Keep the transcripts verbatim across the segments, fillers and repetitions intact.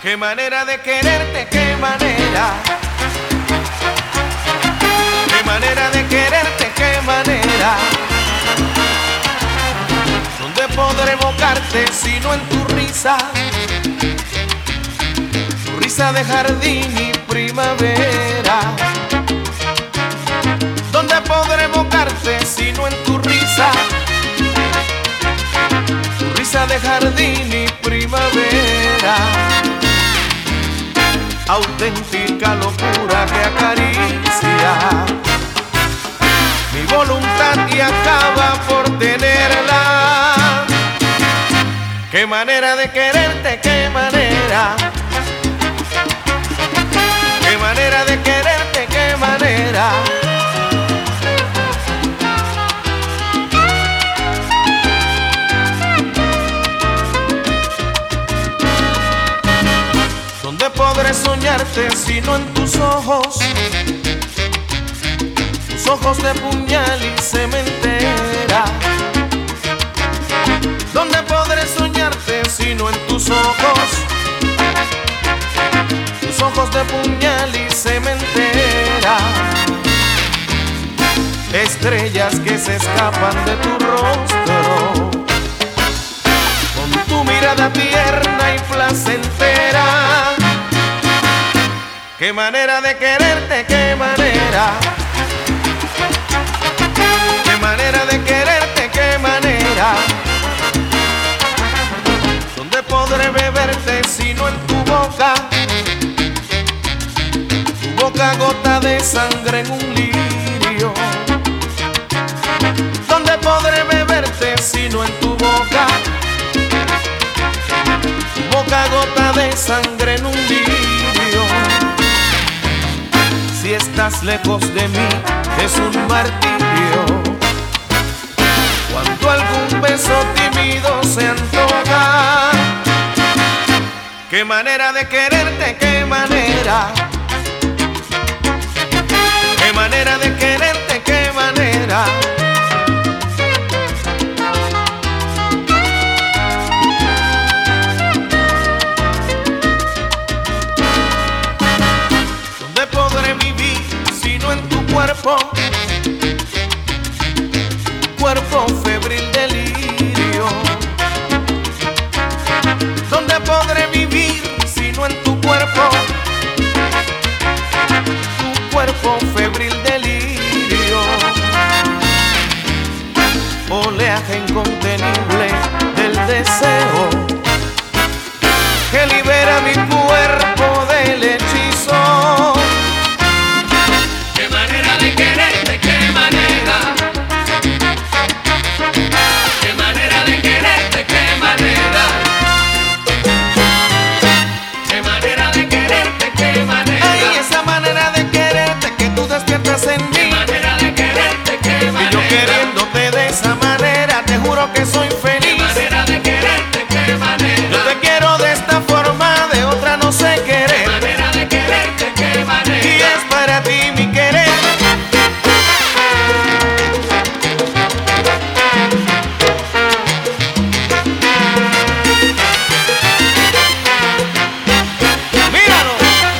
Qué manera de quererte, qué manera. Qué manera de quererte, qué manera. ¿Dónde podré evocarte sino en tu risa? Tu risa de jardín y primavera. ¿Dónde podré evocarte sino en tu risa? Tu risa de jardín y primavera. Auténtica locura que acaricia mi voluntad y acaba por tenerla. Qué manera de quererte, qué manera. Qué manera de quererte, qué manera. ¿Dónde podré soñarte sino en tus ojos? Tus ojos de puñal y cementera. ¿Dónde podré soñarte sino en tus ojos? Tus ojos de puñal y cementera. Estrellas que se escapan de tu rostro, con tu mirada tierna y placentera. Qué manera de quererte, qué manera. Qué manera de quererte, qué manera. ¿Dónde podré beberte sino en tu boca? Tu boca gota de sangre en un lirio. ¿Dónde podré beberte sino en tu boca? Tu boca gota de sangre en un lirio. Si estás lejos de mí es un martirio. Cuando algún beso tímido se antoja. Qué manera de quererte, qué manera. Qué manera de quererte, qué manera. ¿Dónde podré vivir sino en tu cuerpo? Cuerpo febril delirio. ¿Dónde podré vivir sino en tu cuerpo? Tu cuerpo febril delirio. Oleaje incontenible del deseo que libera mi cuerpo del hechizo. Qué manera de quererte, qué manera. Qué manera de quererte, qué manera. Qué manera de quererte, qué manera. Ay, esa manera de quererte que tú despiertas en mí. Qué manera de quererte, qué manera. Y yo queriéndote de esa manera, te juro que soy feliz. Qué manera de quererte, qué manera. Yo te quiero de esta forma, de otra no sé Qué querer. manera de quererte, qué manera. Y es para ti mi querer. Míralo.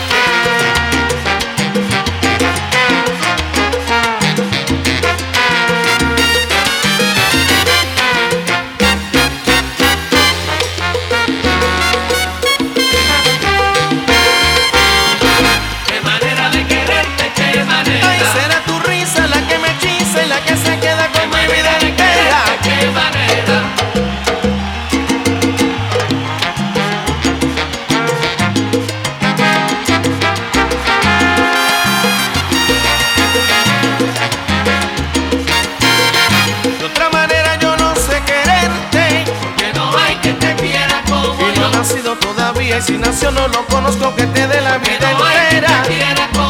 Qué manera de quererte, qué manera. Ay, será tu risa la que me hechiza y la que se queda Qué con mi vida manera de entera. quererte, qué manera. De otra manera yo no sé quererte. Que no hay que te quiera como Y no yo. ha nacido todavía y si nació no lo conozco que te dé la Que vida no hay que entera. te quiera como